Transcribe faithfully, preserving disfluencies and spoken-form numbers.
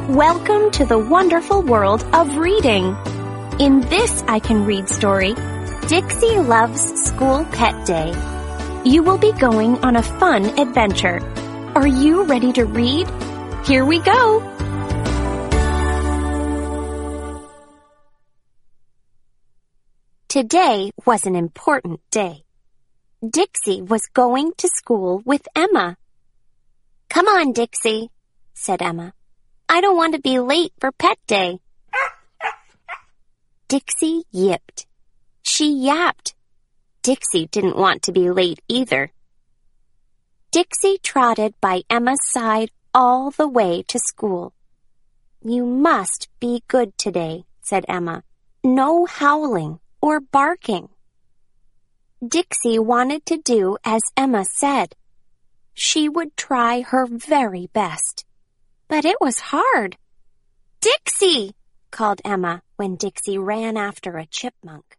Welcome to the wonderful world of reading. In this I Can Read story, Dixie loves school pet day. You will be going on a fun adventure. Are you ready to read? Here we go! Today was an important day. Dixie was going to school with Emma. "Come on, Dixie," said Emma. "I don't want to be late for pet day." Dixie yipped. She yapped. Dixie didn't want to be late either. Dixie trotted by Emma's side all the way to school. "You must be good today," said Emma. "No howling or barking." Dixie wanted to do as Emma said. She would try her very best. But it was hard. "Dixie!" called Emma when Dixie ran after a chipmunk.